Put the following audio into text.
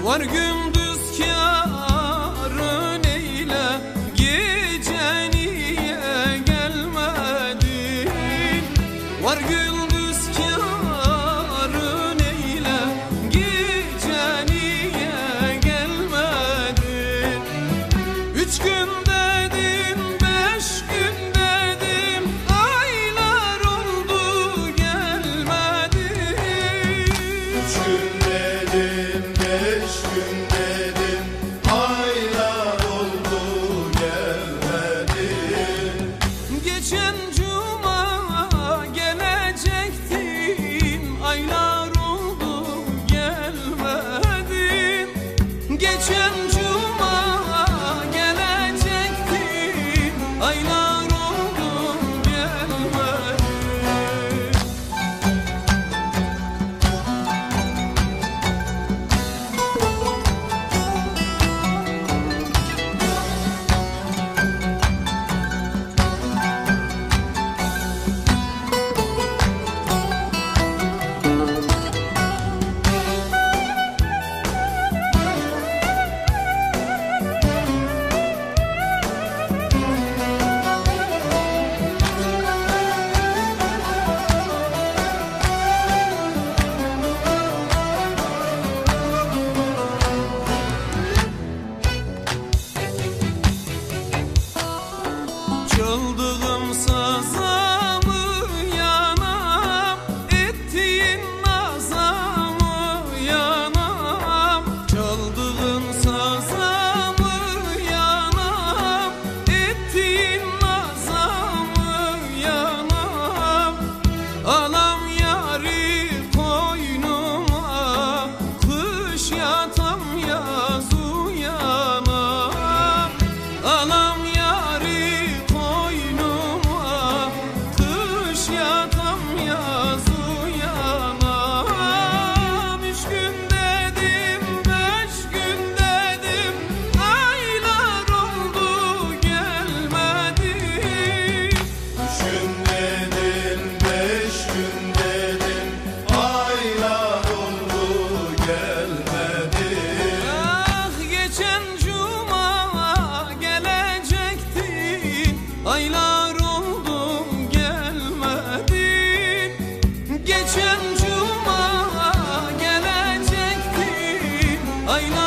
Var gündüz kârın eyle, gece niye gelmedin? Var gündüz kârın eyle, gece niye gelmedin? 3 gün dedim, 5 gün dedim, aylar oldu gelmedin. 3 gün dedim, 5 gün dedim, aylar oldu gelmedin. Geçen cuma gelecektin, aylar oldu gelmedin. Geçen cuma gelecektin, aylar oldu gelmedin. Çaldığım saza mı yanam, ettiğin naza mı yanam? Çaldığın saza mı yanam, ettiğin naza mı yanam? Alam yari koynuma, kış yatam yaz uyanam. Alam yari koynuma, kış yatam yaz uyanam. 3 gün dedim, 5 gün dedim, aylar oldu gelmedin. 3 gün dedim, 5 gün dedim, aylar oldu gelmedin. Ah, geçen cuma gelecektin, aylar oldu gelmedin. Geçen cuma gelecektin, aylar